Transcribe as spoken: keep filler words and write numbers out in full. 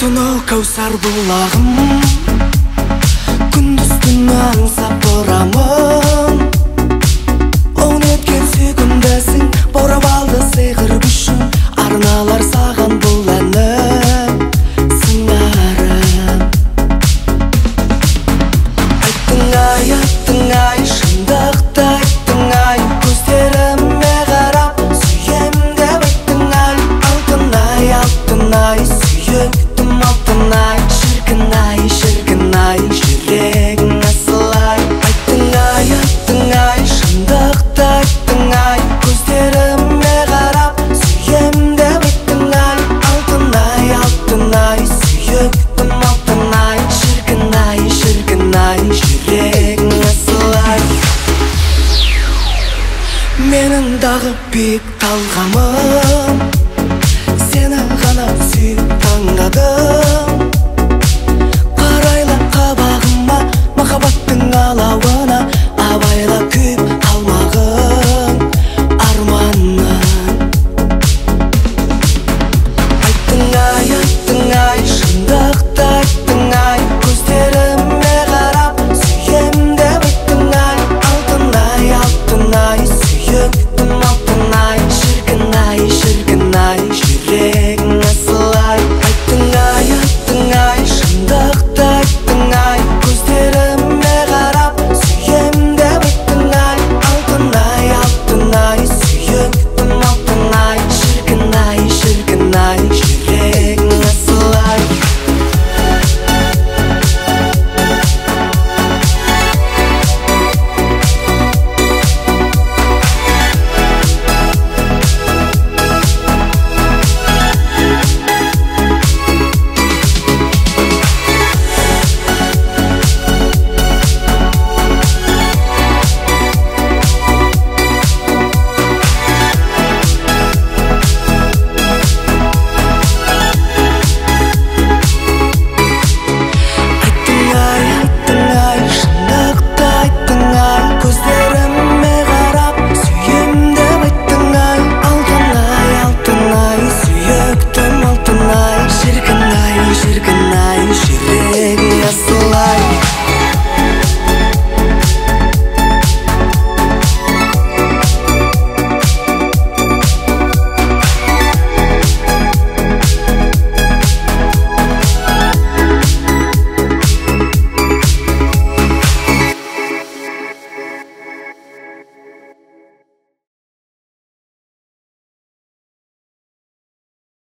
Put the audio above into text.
Tunov Kawsar bulağım, күндіз-түн аңсап тұрамын. Он өткен сүйкімдісің, баурап алды сиқыр күшің. Арналар саған бұл әнім, сыңарым. Айттың ай, айттың ай, шындықты айттың ай. Көздеріме қарап, сүйем деп айттың ай. Алтын ай, алтын ай, сүйіктім алтын ай. Шіркін ай, шіркін ай, жүрегің асыл ай. Айттың ай, айттың ай, шындықты айттың ай. Көздеріме қарап, сүйем деп айттың ай. Алтын ай, алтын ай, сүйіктім алтын ай. Шіркін ай, шіркін ай, жүрегің асыл ай. Менің дағы биік талғамым, сені ғана сүйіп таңдадым.